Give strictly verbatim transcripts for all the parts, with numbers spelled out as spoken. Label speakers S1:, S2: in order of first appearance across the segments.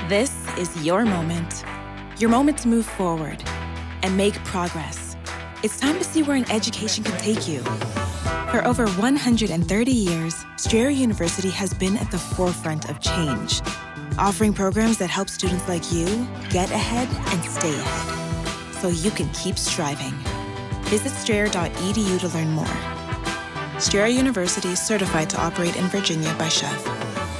S1: This is your moment. Your moment to move forward and make progress. It's time to see where an education can take you. For over one hundred thirty years, Strayer University has been at the forefront of change, offering programs that help students like you get ahead and stay ahead, so you can keep striving. Visit strayer dot e d u to learn more. Strayer University is certified to operate in Virginia by C H E V.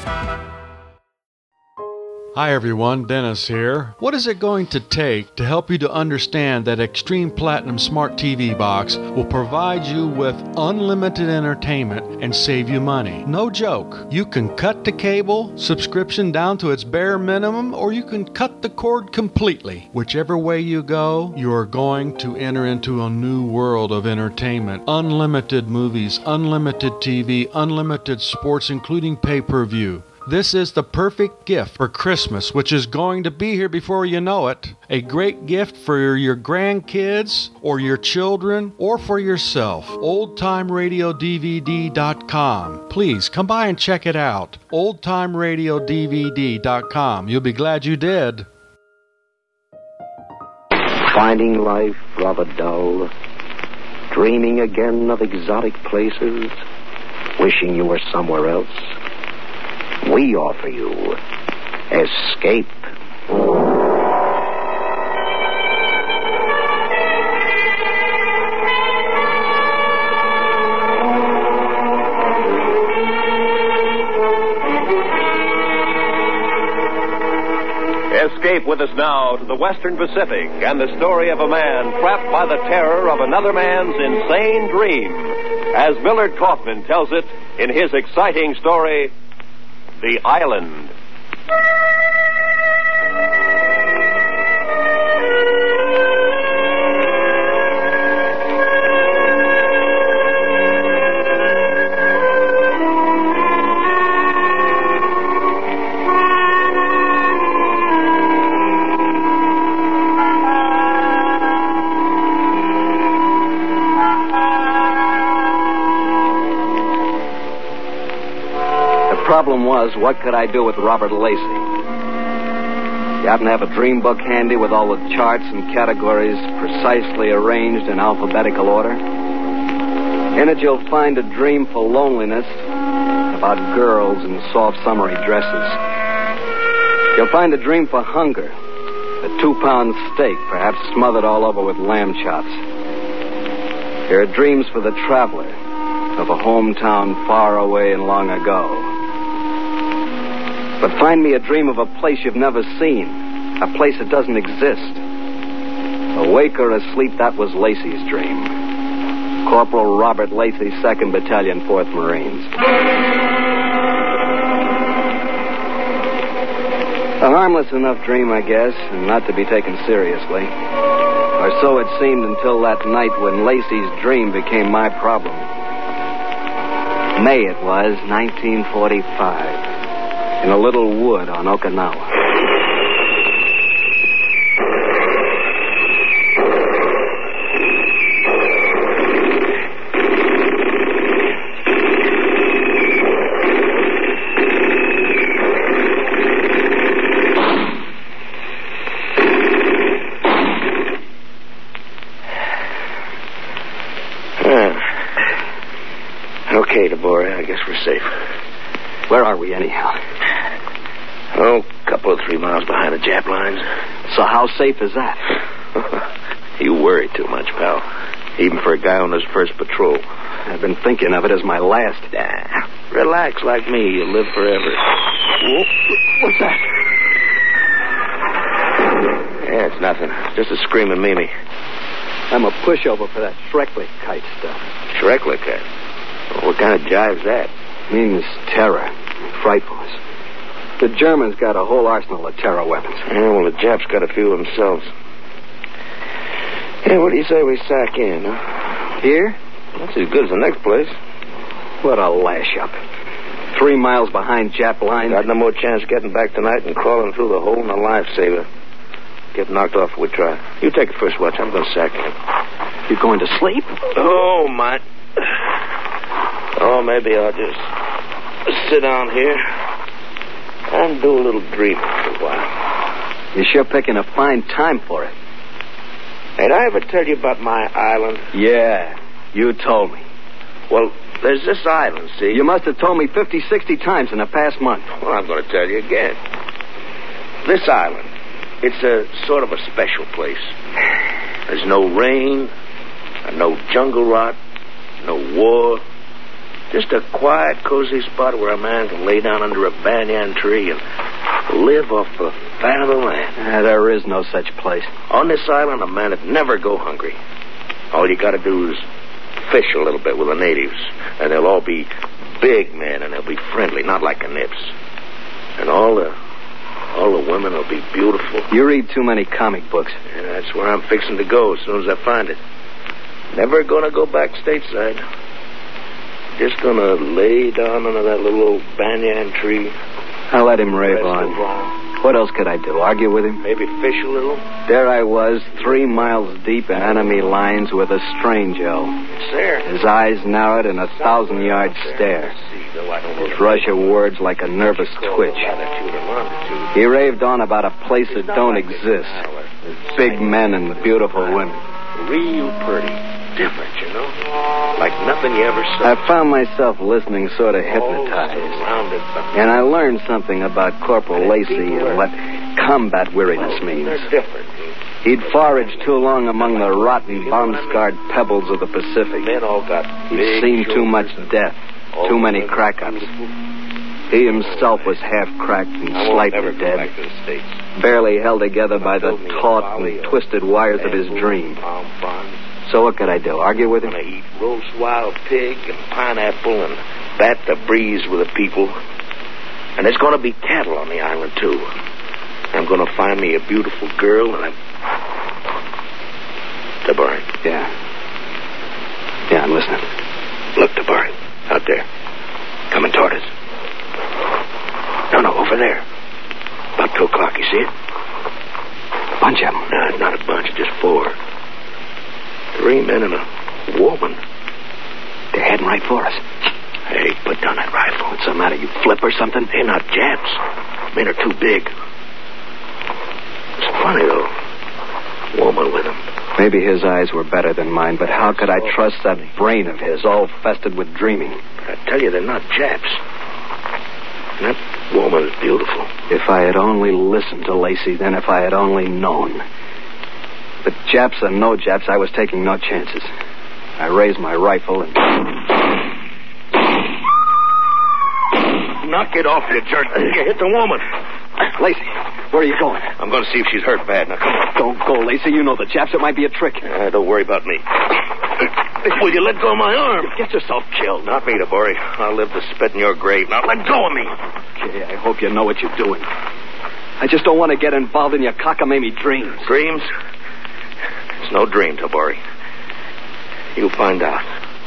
S2: Hi everyone, Dennis here. What is it going to take to help you to understand that Extreme Platinum Smart T V Box will provide you with unlimited entertainment and save you money? No joke. You can cut the cable subscription down to its bare minimum, or you can cut the cord completely. Whichever way you go, you are going to enter into a new world of entertainment. Unlimited movies, unlimited T V, unlimited sports, including pay-per-view. This is the perfect gift for Christmas, which is going to be here before you know it. A great gift for your grandkids or your children or for yourself. old time radio d v d dot com. Please come by and check it out. old time radio d v d dot com. You'll be glad you did.
S3: Finding life rather dull. Dreaming again of exotic places. Wishing you were somewhere else. We offer you Escape.
S4: Escape with us now to the Western Pacific and the story of a man trapped by the terror of another man's insane dream, as Millard Kaufman tells it in his exciting story, The Island.
S3: The problem was, what could I do with Robert Lacey? You happen to have a dream book handy with all the charts and categories precisely arranged in alphabetical order? In it you'll find a dream for loneliness about girls in soft summery dresses. You'll find a dream for hunger, a two-pound steak perhaps smothered all over with lamb chops. There are dreams for the traveler of a hometown far away and long ago. But find me a dream of a place you've never seen, a place that doesn't exist. Awake or asleep, that was Lacey's dream. Corporal Robert Lacey, second Battalion, fourth Marines. A harmless enough dream, I guess, and not to be taken seriously. Or so it seemed until that night when Lacey's dream became my problem. May it was, nineteen forty-five. In a little wood on Okinawa.
S5: Okay, Deborah, I guess we're safe.
S3: Where are we, anyhow?
S5: Oh, a couple of three miles behind the Jap lines.
S3: So how safe is that?
S5: You worry too much, pal. Even for a guy on his first patrol.
S3: I've been thinking of it as my last.
S5: Nah, relax like me. You'll live forever.
S3: Whoa. What's that?
S5: Yeah, it's nothing. Just a screaming Mimi.
S3: I'm a pushover for that Schrecklichkeit stuff.
S5: Schrecklichkeit? Well, what kind of jive's that?
S3: Means terror. Frightfulness. The Germans got a whole arsenal of terror weapons.
S5: Yeah, well, the Japs got a few themselves. Hey, what do you say we sack in, huh?
S3: Here?
S5: That's as good as the next place.
S3: What a lash-up. Three miles behind Jap lines.
S5: Got no more chance getting back tonight than crawling through the hole in a lifesaver. Get knocked off if we try. You take it first watch. I'm going to sack in.
S3: You going to sleep?
S5: Oh, my... Oh, maybe I'll just sit down here and do a little dreaming for a while.
S3: You're sure picking a fine time for it.
S5: Did I ever tell you about my island?
S3: Yeah, you told me.
S5: Well, there's this island, see?
S3: You must have told me fifty, sixty times in the past month.
S5: Well, I'm going to tell you again. This island, it's a sort of a special place. There's no rain, and no jungle rot, no war. Just a quiet, cozy spot where a man can lay down under a banyan tree and live off the fat of the land.
S3: Uh, there is no such place.
S5: On this island, a man would never go hungry. All you got to do is fish a little bit with the natives, and they'll all be big men, and they'll be friendly, not like the nips. And all the all the women will be beautiful.
S3: You read too many comic books.
S5: And that's where I'm fixing to go as soon as I find it. Never gonna go back stateside. Just gonna lay down under that little old banyan tree.
S3: I'll let him rave
S5: Rest
S3: on.
S5: a while.
S3: What else could I do? Argue with him?
S5: Maybe fish a little.
S3: There I was, three miles deep in enemy lines with a stranger.
S5: There.
S3: His eyes narrowed in a thousand-yard stare. His rush of words like a nervous twitch. He raved on about a place that don't exist. With big men and beautiful women.
S5: Real pretty. Different, you know? Like nothing you ever saw.
S3: I found myself listening sort of hypnotized. And I learned something about Corporal Lacey and what combat weariness means.
S5: They're different.
S3: He'd foraged too long among the rotten, bomb-scarred pebbles of the Pacific.
S5: Men all got
S3: He'd seen too much death, too many crack-ups. He himself was half-cracked and slightly dead, barely held together by the taut and twisted wires of his dream. So what could I do? Argue with him?
S5: I'm gonna eat roast wild pig and pineapple and bat the breeze with the people. And there's gonna be cattle on the island, too. I'm gonna find me a beautiful girl and I'm... Tabari.
S3: Yeah. Yeah, I'm listening.
S5: Look, Tabari. Out there. Coming toward us. No, no, over there. About two o'clock, you see it?
S3: Bunch of them.
S5: No, not a bunch, just four. Three men and a woman.
S3: They're heading right for us.
S5: Hey, put down that rifle.
S3: What's the matter? You flip or something?
S5: They're not Japs. Men are too big. It's funny, though. Woman with them.
S3: Maybe his eyes were better than mine, but how could I trust that brain of his, all fested with dreaming?
S5: But I tell you, they're not Japs. And that woman is beautiful.
S3: If I had only listened to Lacey, then if I had only known. But Japs or no Japs, I was taking no chances. I raised my rifle and...
S5: Knock it off, you jerk. You hit the woman.
S3: Lacey, where are you going?
S5: I'm going to see if she's hurt bad. Now, come on.
S3: Don't go, Lacey. You know the Japs. It might be a trick.
S5: Uh, don't worry about me. Will you let go of my arm?
S3: You get yourself killed.
S5: Not me, Tabori. I'll live to spit in your grave. Now, let go of me.
S3: Okay, I hope you know what you're doing. I just don't want to get involved in your cockamamie dreams.
S5: Dreams? It's no dream, Tabori. You'll find out.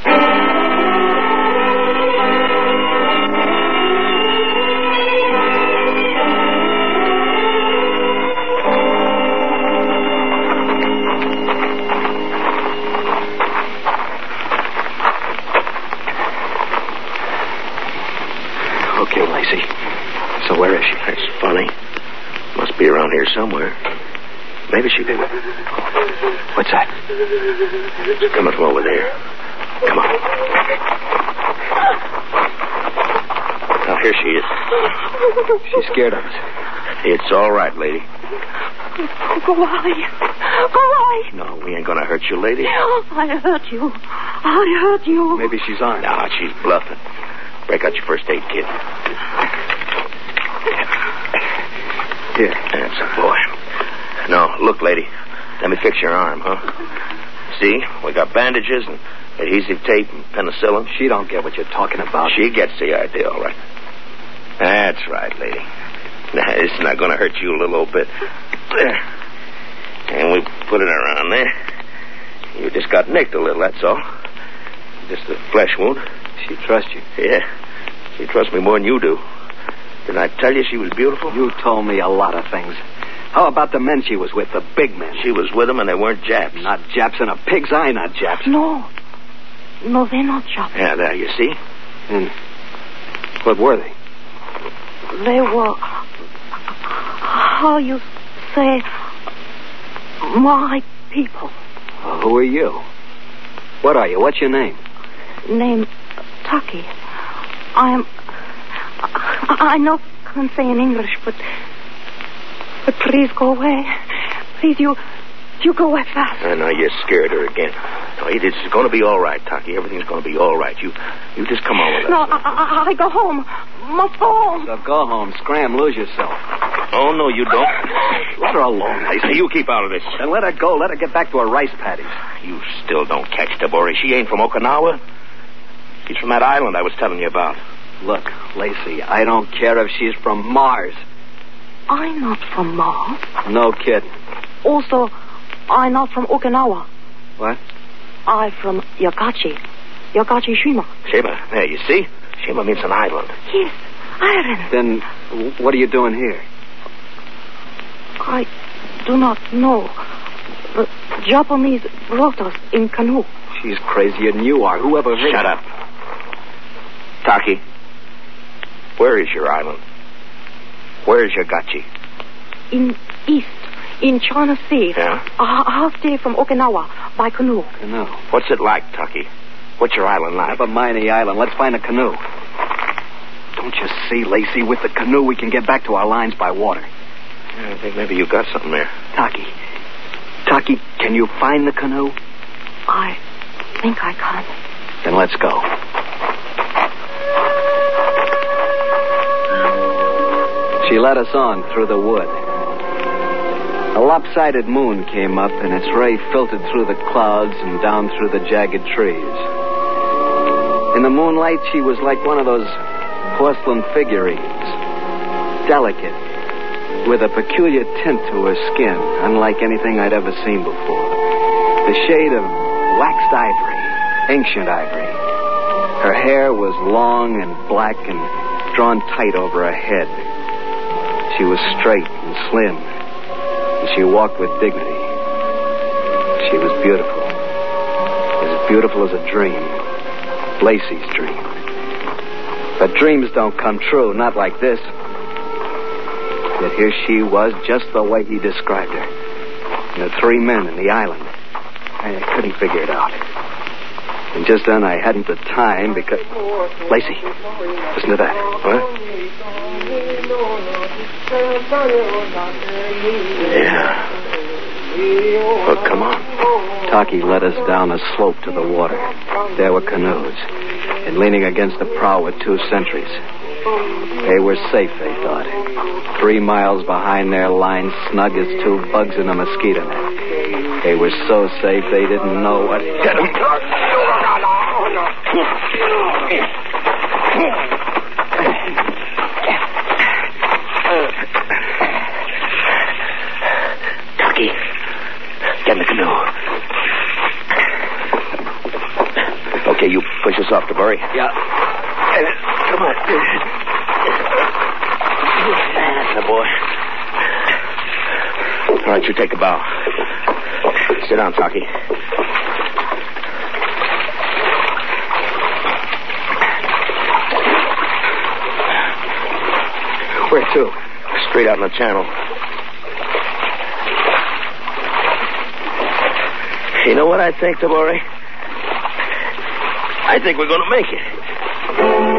S3: Okay, Lacey. So where is she?
S5: That's funny. Must be around here somewhere. Maybe she...
S3: What's that?
S5: It's coming from over there. Come on. Now, here she is.
S3: She's scared of us.
S5: It's all right, lady.
S6: Go away. Go away.
S5: No, we ain't gonna hurt you, lady.
S6: I hurt you. I hurt you.
S3: Maybe she's on.
S5: No, she's bluffing. Break out your first aid kit.
S3: Here.
S5: That's a boy. No, look, lady. Let me fix your arm, huh? See? We got bandages and adhesive tape and penicillin.
S3: She don't get what you're talking about.
S5: She gets the idea, all right. That's right, lady. Now, it's not going to hurt you a little old bit. There. And we put it around there. You just got nicked a little, that's all. Just a flesh wound.
S3: She trusts you.
S5: Yeah. She trusts me more than you do. Didn't I tell you she was beautiful?
S3: You told me a lot of things. How about the men she was with, the big men?
S5: She was with them and they weren't Japs.
S3: Not Japs in a pig's eye, not Japs.
S6: No. No, they're not Japs.
S5: Yeah, there, you see?
S3: And what were they?
S6: They were... How you say, my people.
S3: Well, who are you? What are you? What's your name?
S6: Name Taki. I am... I, I know can't say in English, but... But please go away. Please, you... You go away fast.
S5: I know you scared her again. No, it's going to be all right, Taki. Everything's going to be all right. You you just come on with us.
S6: No, I, I, I go home. Must go home.
S3: So go home. Scram. Lose yourself.
S5: Oh, no, you don't.
S3: Let her alone, Lacey.
S5: You keep out of this.
S3: Then let her go. Let her get back to her rice paddies.
S5: You still don't catch Tabori. She ain't from Okinawa. She's from that island I was telling you about.
S3: Look, Lacey, I don't care if she's from Mars.
S6: I'm not from Mars.
S3: No kidding.
S6: Also, I'm not from Okinawa.
S3: What?
S6: I'm from Yagachi. Yagachi Shima.
S5: Shima. There, you see? Shima means an island.
S6: Yes, island.
S3: Then what are you doing here?
S6: I do not know. The Japanese brought us in canoe.
S3: She's crazier than you are. Whoever heard
S5: Shut
S3: her.
S5: up. Taki, where is your island? Where is Yagachi?
S6: In east, in China Sea.
S5: Yeah?
S6: A half day from Okinawa by canoe.
S3: Canoe.
S5: What's it like, Taki? What's your island like?
S3: Never mind the island. Let's find a canoe. Don't you see, Lacey? With the canoe, we can get back to our lines by water.
S5: Yeah, I think maybe you got something there.
S3: Taki. Taki, can you find the canoe?
S6: I think I can.
S3: Then let's go. She led us on through the wood. A lopsided moon came up, and its ray filtered through the clouds and down through the jagged trees. In the moonlight, she was like one of those porcelain figurines. Delicate, with a peculiar tint to her skin, unlike anything I'd ever seen before. The shade of waxed ivory, ancient ivory. Her hair was long and black and drawn tight over her head. She was straight and slim, and she walked with dignity. She was beautiful. As beautiful as a dream. Lacey's dream. But dreams don't come true, not like this. Yet here she was, just the way he described her. And the three men in the island. I couldn't figure it out. And just then I hadn't the time because... Lacey, listen to that. What?
S5: Yeah. Well, come on.
S3: Taki led us down a slope to the water. There were canoes. And leaning against the prow were two sentries. They were safe, they thought. Three miles behind their line, snug as two bugs in a mosquito net. They were so safe they didn't know what hit them.
S5: Taki, get in the canoe. Okay, you push us off, Tabori.
S3: Yeah.
S5: Come on. That's the boy. All right, you take a bow. Sit down, Taki.
S3: Where to?
S5: Straight out in the channel. You know what I think, Tabori? I think we're going to make it.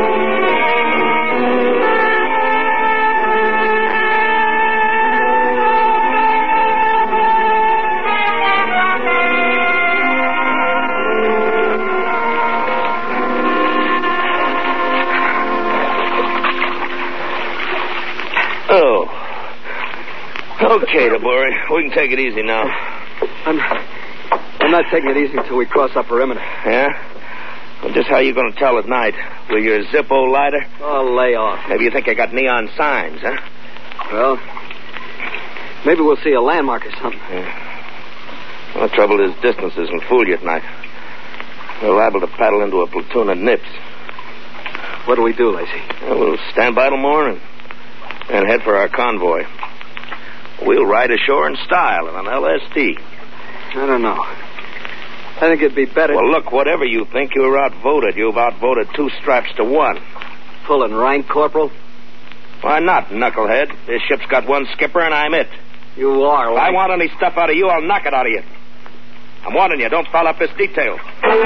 S5: Oh. Okay, Tabori. We can take it easy now.
S3: I'm... I'm not taking it easy until we cross our perimeter.
S5: Yeah? Well, just how you going to tell at night? With your Zippo lighter?
S3: Oh, lay off.
S5: Maybe you think I got neon signs, huh?
S3: Well, maybe we'll see a landmark or something.
S5: Yeah. Well, the trouble is distance isn't fool you at night. We're liable to paddle into a platoon of nips.
S3: What do we do, Lacey?
S5: Well, we'll stand by till morning and head for our convoy. We'll ride ashore in style in an L S D.
S3: I don't know. I think it'd be better...
S5: Well, look, whatever you think, you're outvoted. You've outvoted two straps to one.
S3: Pulling rank, Corporal?
S5: Why not, knucklehead? This ship's got one skipper, and I'm it.
S3: You are,
S5: If I want any stuff out of you, I'll knock it out of you. I'm warning you, don't foul up this detail.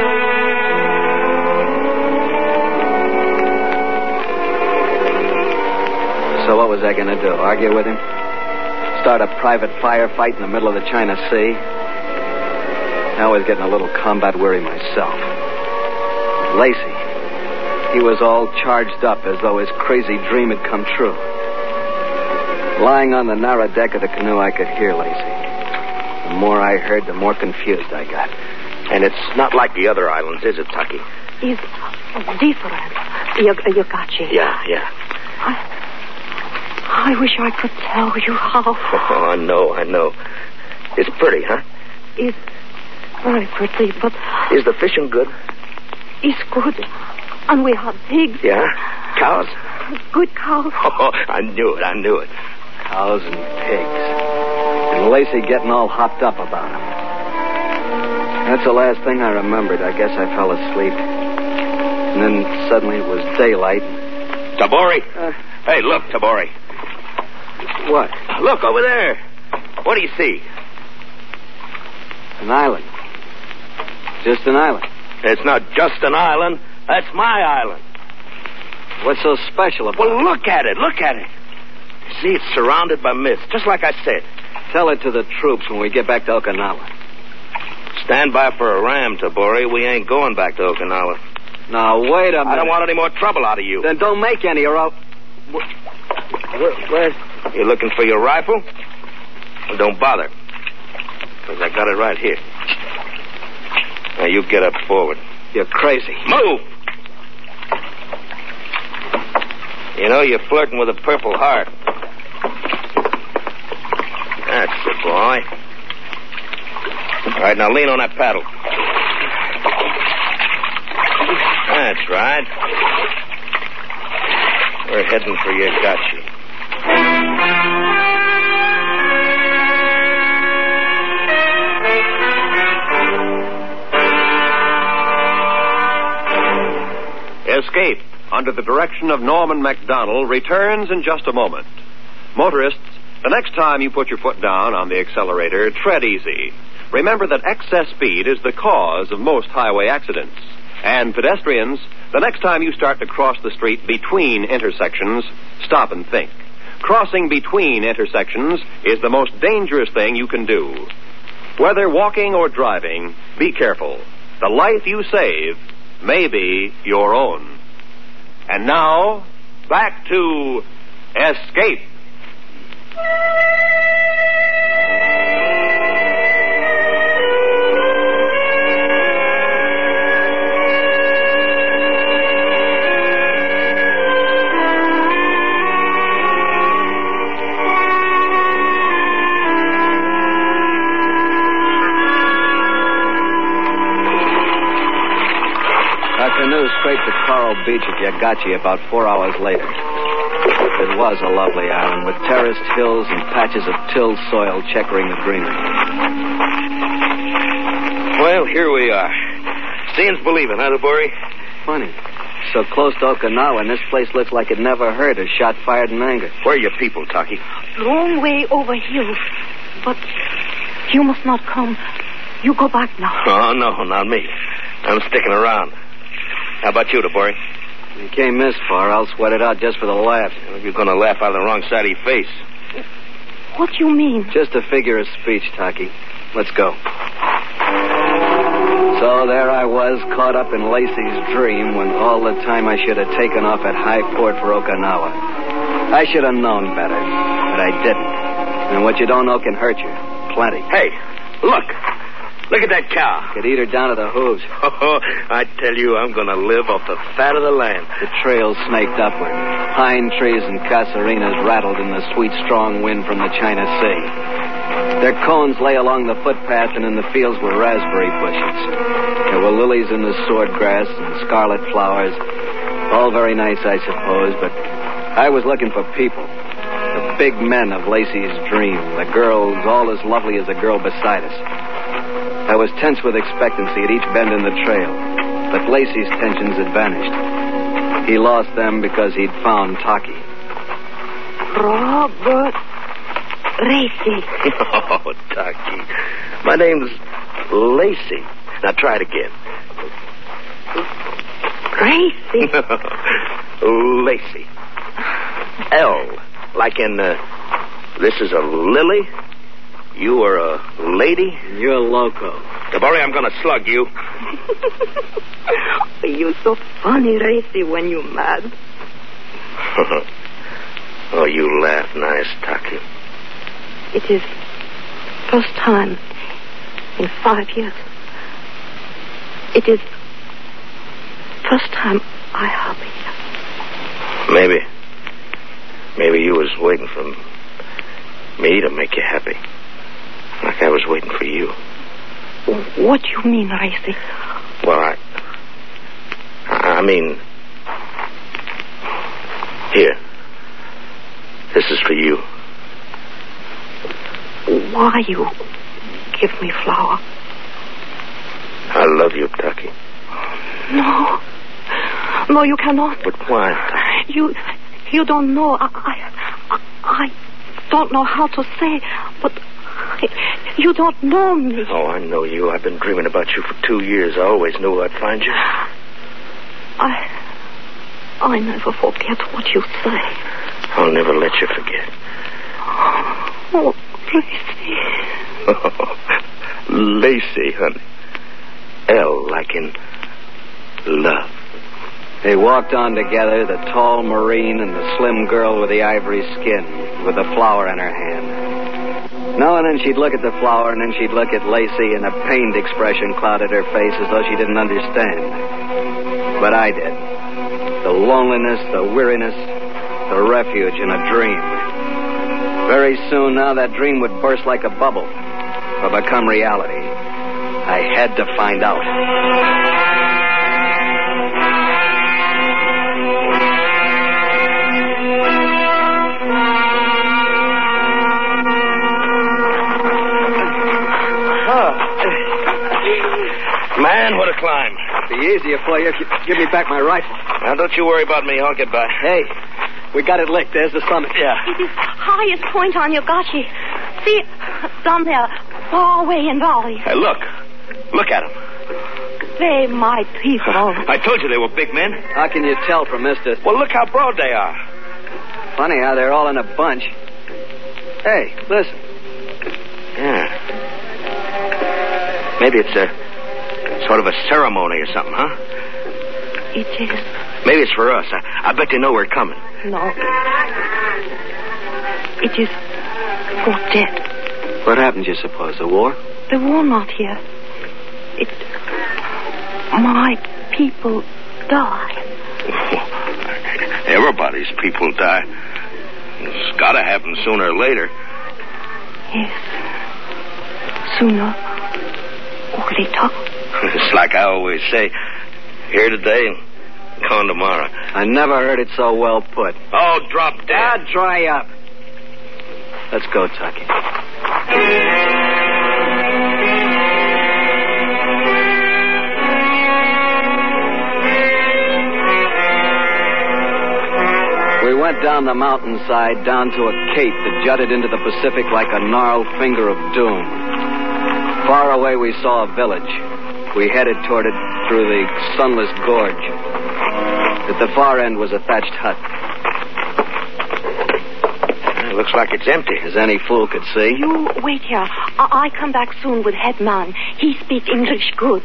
S3: So what was I going to do? Argue with him? Start a private firefight in the middle of the China Sea? I was getting a little combat weary myself. Lacey, he was all charged up as though his crazy dream had come true. Lying on the narrow deck of the canoe, I could hear Lacey. The more I heard, the more confused I got.
S5: And it's not like the other islands, is it, Tucky?
S6: It's different. Yogachi.
S5: Yeah, yeah.
S6: I, I wish I could tell you how.
S5: Oh, I know, I know. It's pretty, huh?
S6: It's very pretty, but...
S5: Is the fishing good?
S6: It's good. And we have pigs.
S5: Yeah? Cows?
S6: Good cows.
S5: Oh, I knew it, I knew it.
S3: Cows and pigs. And Lacey getting all hopped up about them. That's the last thing I remembered. I guess I fell asleep. And then suddenly it was daylight.
S5: Tabori?
S3: Uh,
S5: hey, look, Tabori.
S3: What?
S5: Look, over there. What do you see?
S3: An island. Just an island.
S5: It's not just an island. That's my island.
S3: What's so special about
S5: Well,
S3: it?
S5: look at it. Look at it. See, it's surrounded by mist, just like I said.
S3: Tell it to the troops when we get back to Okinawa.
S5: Stand by for a ram, Tabori. We ain't going back to Okinawa.
S3: Now, wait a minute.
S5: I don't want any more trouble out of you.
S3: Then don't make any or I'll... Where, where...
S5: You looking for your rifle? Well, don't bother. Because I got it right here. Now, you get up forward.
S3: You're crazy.
S5: Move! You know, you're flirting with a Purple Heart. That's the boy. All right, now lean on that paddle. That's right. We're heading for Yogachi.
S4: Escape, under the direction of Norman MacDonald, returns in just a moment. Motorists, the next time you put your foot down on the accelerator, tread easy. Remember that excess speed is the cause of most highway accidents. And pedestrians, the next time you start to cross the street between intersections, stop and think. Crossing between intersections is the most dangerous thing you can do. Whether walking or driving, be careful. The life you save may be your own. And now, back to Escape.
S3: Our canoe scraped the coral beach at Yogachi about four hours later. It was a lovely island with terraced hills and patches of tilled soil checkering the greenery.
S5: Well, here we are. Seeing's believing, huh, Tabori?
S3: Funny. So close to Okinawa, and this place looks like it never heard a shot fired in anger.
S5: Where are your people, Taki?
S6: Long way over here. But you must not come. You go back now.
S5: Oh, no, not me. I'm sticking around. How about you, Tabori?
S3: You came this far, I'll sweat it out just for the laughs.
S5: Well, you're going to laugh out of the wrong side of your face.
S6: What do you mean?
S3: Just a figure of speech, Taki. Let's go. So there I was, caught up in Lacey's dream when all the time I should have taken off at high port for Okinawa. I should have known better, but I didn't. And what you don't know can hurt you. Plenty.
S5: Hey, look. Look at that cow.
S3: Could eat her down to the hooves.
S5: Oh, I tell you, I'm going to live off the fat of the land.
S3: The trail snaked upward. Pine trees and casuarinas rattled in the sweet, strong wind from the China Sea. Their cones lay along the footpath, and in the fields were raspberry bushes. There were lilies in the swordgrass and scarlet flowers. All very nice, I suppose, but I was looking for people. The big men of Lacey's dream. The girls all as lovely as the girl beside us. I was tense with expectancy at each bend in the trail, but Lacey's tensions had vanished. He lost them because he'd found Taki.
S6: Robert. Racy.
S5: Oh, Ducky. My name's Lacey. Now try it again.
S6: Racy.
S5: Lacey. L. Like in, uh, this is a lily. You are a lady.
S3: You're loco.
S5: Tabori, I'm going to slug you.
S6: You're so funny, Racy, when you're mad.
S5: Oh, you laugh nice, Taki.
S6: It is first time in five years. It is first time I happy.
S5: Maybe. Maybe you was waiting for me to make you happy. Like I was waiting for you.
S6: What do you mean, Racy?
S5: Well, I... I mean... Here. This is for you.
S6: Why you give me flower?
S5: I love you, Ducky.
S6: No. No, you cannot.
S5: But why?
S6: You... You don't know. I... I, I don't know how to say, but... You don't know me.
S5: Oh, I know you. I've been dreaming about you for two years. I always knew I'd find you.
S6: I... I never forget what you say.
S5: I'll never let you forget.
S6: Oh, Lacey.
S5: Oh, Lacey, honey. L like in love.
S3: They walked on together, the tall Marine and the slim girl with the ivory skin, with the flower in her hand. Now and then she'd look at the flower, and then she'd look at Lacey, and a pained expression clouded her face as though she didn't understand. But I did. The loneliness, the weariness, the refuge in a dream. Very soon now that dream would burst like a bubble or become reality. I had to find out.
S5: Man, what a climb.
S3: It'd be easier for you if you give me back my rifle.
S5: Now, don't you worry about me. I'll get by.
S3: Hey, we got it licked. There's the summit.
S5: Yeah.
S6: It is highest point on Yogachi. See, down there, far away in valley.
S5: Hey, look. Look at them.
S6: They my people.
S5: I told you they were big men.
S3: How can you tell from this distance?
S5: Well, look how broad they are.
S3: Funny how they're all in a bunch. Hey, listen.
S5: Yeah. Maybe it's a sort of a ceremony or something, huh?
S6: It is.
S5: Maybe it's for us. I, I bet they know we're coming.
S6: No. It is for dead.
S3: What happened, you suppose? The war?
S6: The war not here. It... My people die.
S5: Everybody's people die. It's got to happen sooner or later.
S6: Yes. Sooner or later.
S5: It's like I always say, here today and gone tomorrow.
S3: I never heard it so well put.
S5: Oh, drop dead.
S3: Ah, dry up. Let's go, Tucky. We went down the mountainside, down to a cape that jutted into the Pacific like a gnarled finger of doom. Far away we saw a village. We headed toward it through the sunless gorge. At the far end was a thatched hut.
S5: It looks like it's empty.
S3: As any fool could see.
S6: You wait here. I, I come back soon with head man. He speak English good.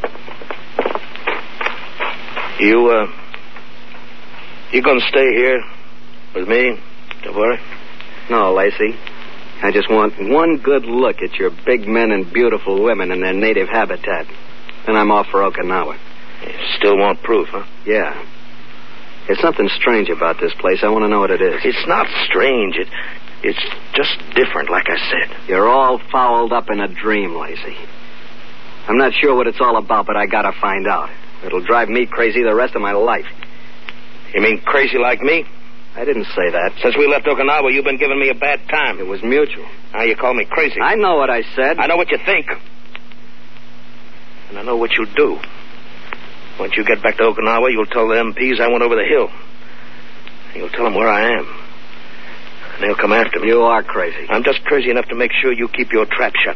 S5: You, uh... You gonna stay here with me, Tabori?
S3: No, Lacey. I just want one good look at your big men and beautiful women in their native habitat. Then I'm off for Okinawa.
S5: You still want proof, huh?
S3: Yeah. There's something strange about this place. I want to know what it is.
S5: It's not strange. It, it's just different, like I said.
S3: You're all fouled up in a dream, Lacey. I'm not sure what it's all about, but I gotta find out. It'll drive me crazy the rest of my life.
S5: You mean crazy like me?
S3: I didn't say that.
S5: Since we left Okinawa, you've been giving me a bad time.
S3: It was mutual.
S5: Now you call me crazy.
S3: I know what I said.
S5: I know what you think. And I know what you'll do. Once you get back to Okinawa, you'll tell the M Ps I went over the hill. You'll tell them where I am. and they'll come after me.
S3: You are crazy.
S5: I'm just crazy enough to make sure you keep your trap shut.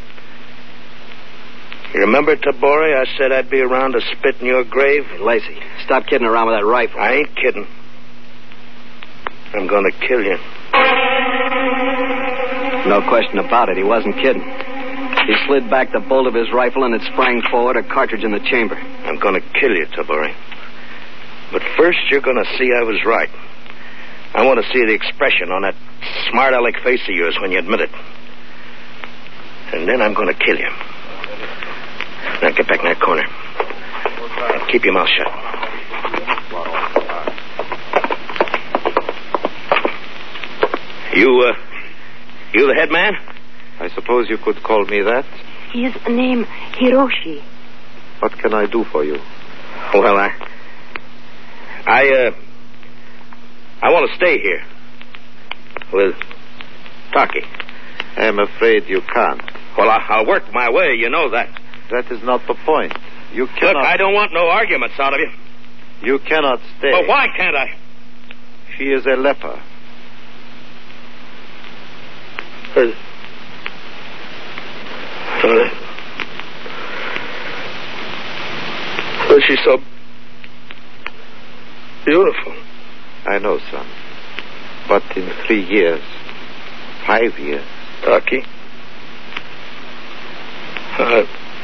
S5: You remember, Tabori, I said I'd be around to spit in your grave?
S3: Hey, Lacey, stop kidding around with that rifle.
S5: I ain't kidding. I'm going to kill you.
S3: No question about it. He wasn't kidding. He slid back the bolt of his rifle and it sprang forward, a cartridge in the chamber.
S5: I'm going to kill you, Tabori. But first, you're going to see I was right. I want to see the expression on that smart aleck face of yours when you admit it. And then I'm going to kill you. Now get back in that corner. And keep your mouth shut. You, uh, you the head man?
S7: I suppose you could call me that.
S6: His name, Hiroshi.
S7: What can I do for you?
S5: Well, I... I, uh... I want to stay here. With Taki.
S7: I'm afraid you can't.
S5: Well, I, I'll work my way, you know that.
S7: That is not the point. You cannot...
S5: Look, I don't want no arguments out of you.
S7: You cannot stay.
S5: Well, why can't I?
S7: She is a leper.
S5: Uh, uh, oh, she's so beautiful.
S7: I know, son. But in three years, five years...
S5: Taki? Uh,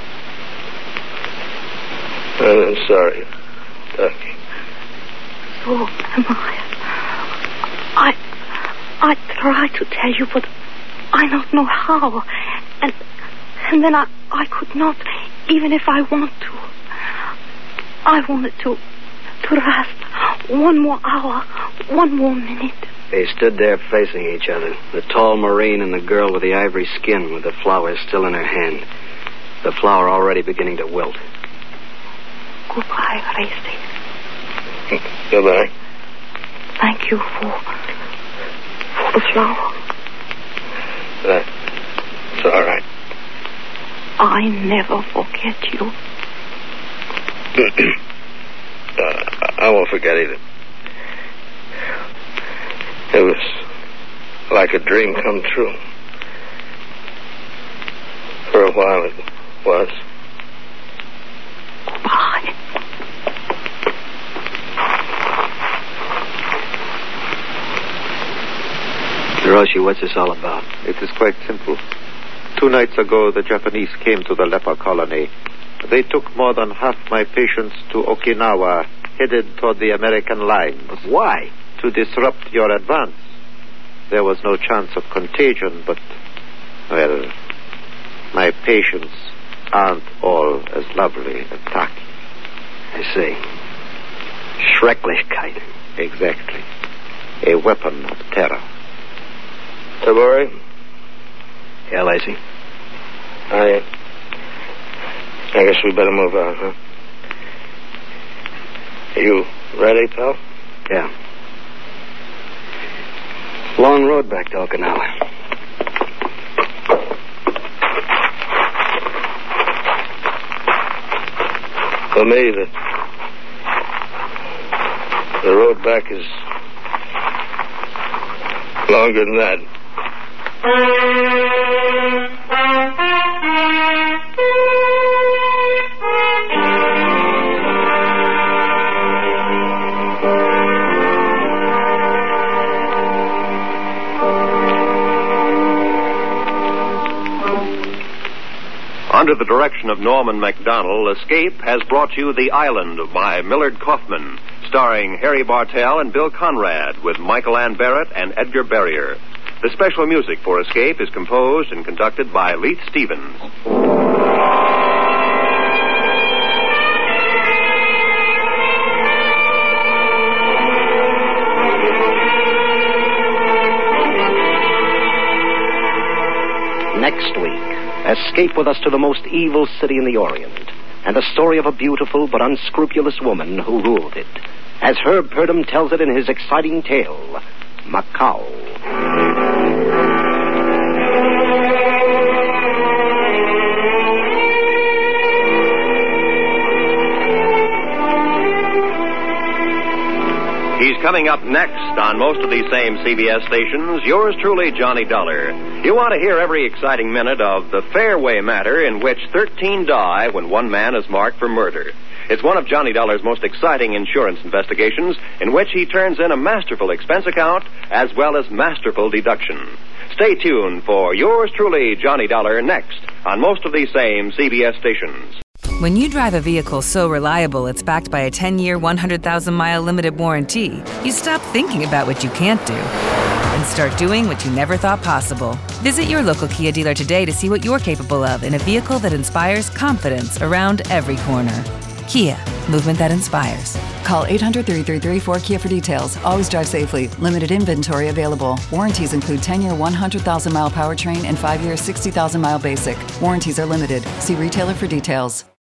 S5: I'm sorry, Taki.
S6: So am I. I... I try to tell you, but I don't know how. And... And then I... I could not, even if I want to. I wanted to... to rest one more hour, one more minute.
S3: They stood there facing each other, the tall Marine and the girl with the ivory skin with the flower still in her hand, the flower already beginning to wilt.
S6: Goodbye, Gracie.
S5: Goodbye.
S6: Thank you for... for the flower.
S5: That's all right.
S6: I never forget you.
S5: uh, I won't forget either. It was like a dream come true. For a while it was.
S6: Goodbye.
S3: Hiroshi, what's this all about?
S7: It is quite simple. Two nights ago, the Japanese came to the leper colony. They took more than half my patients to Okinawa, headed toward the American lines.
S3: Why?
S7: To disrupt your advance. There was no chance of contagion, but, well, my patients aren't all as lovely as Taki.
S3: I see. Schrecklichkeit.
S7: Exactly. A weapon of terror.
S5: Tabori?
S3: Yeah, Lacey?
S5: I... I guess we better move on, huh? Are you ready, pal?
S3: Yeah. Long road back to Okinawa.
S5: For me, the, the road back is longer than that.
S4: Under the direction of Norman MacDonald, Escape has brought you The Island by Millard Kaufman, starring Harry Bartell and Bill Conrad, with Michael Ann Barrett and Edgar Barrier. The special music for Escape is composed and conducted by Leith Stevens.
S8: Next week, escape with us to the most evil city in the Orient, and the story of a beautiful but unscrupulous woman who ruled it, as Herb Purdom tells it in his exciting tale, Macau.
S4: He's coming Coming up next on most of these same C B S stations, yours truly, Johnny Dollar. You want to hear every exciting minute of the Fairway matter in which thirteen die when one man is marked for murder. It's one of Johnny Dollar's most exciting insurance investigations in which he turns in a masterful expense account as well as masterful deduction. Stay tuned for yours truly, Johnny Dollar, next on most of these same C B S stations.
S9: When you drive a vehicle so reliable it's backed by a ten-year, one hundred thousand mile limited warranty, you stop thinking about what you can't do and start doing what you never thought possible. Visit your local Kia dealer today to see what you're capable of in a vehicle that inspires confidence around every corner. Kia, movement that inspires.
S10: Call eight hundred, three three three, four K I A for details. Always drive safely. Limited inventory available. Warranties include ten-year, one hundred thousand mile powertrain and five-year, sixty thousand mile basic. Warranties are limited. See retailer for details.